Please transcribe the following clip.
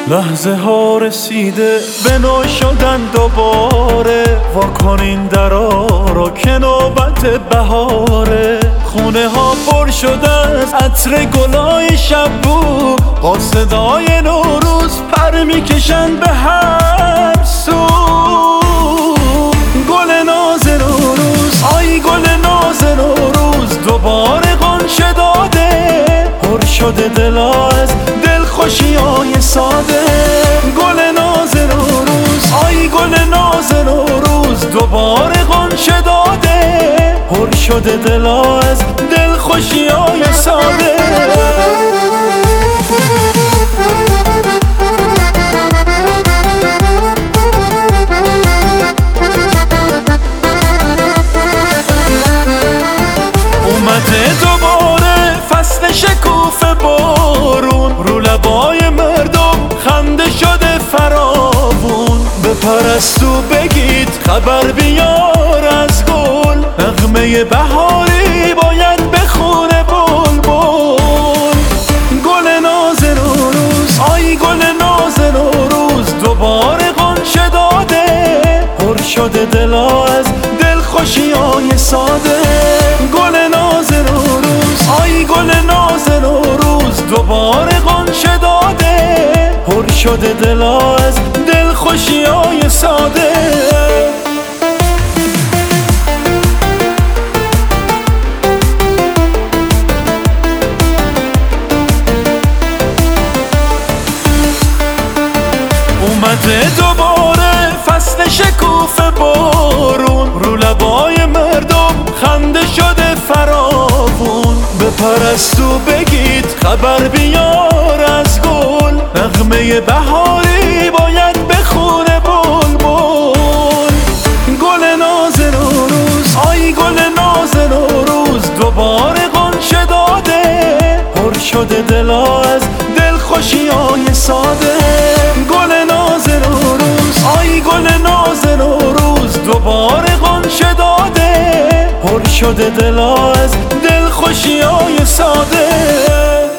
لحظه ها رسیده به نو شدن دوباره، واکنین درا را که نوبت بهاره. خونه ها پر شده از عطر گلای شبو، با صدای نوروز پر میکشن به هر سو. گل ناز نوروز، آی گل ناز نوروز، دوباره غنچه داده، پر شده دلا از دلخوشیای ساده. گل ناز نوروز، آی گل ناز نوروز، دوباره غنچه داده، پر شده دلا از دلخوشیای ساده. اومده دوباره فصل شکوفه بارون، رو لبای مردم خنده شده فراوون. به پرستو بگید خبر بیار از گل، نغمه بهاری باید بخونه بلبل. گل ناز نوروز، آی گل ناز نوروز، دوباره غنچه داده، پر شده دلا از دلخوشیای ساده. گل ناز نوروز، آی گل ناز نوروز، دوباره غنچه داده، پر شده دلا از دلخوشیای ساده. اومده دوباره فصل شکوفه بارون، رو لبای مردم خنده شده فراوون. به پرستو بگید خبر بیار از گل، نغمه بهاری باید بخونه بلبل. گل ناز نوروز، آی گل ناز نوروز، دوباره غنچه داده، پر شده دلا از دلخوشیای ساده. گل ناز نوروز، آی گل ناز نوروز، دوباره غنچه داده، پر شده دلا از دلخوشیای ساده.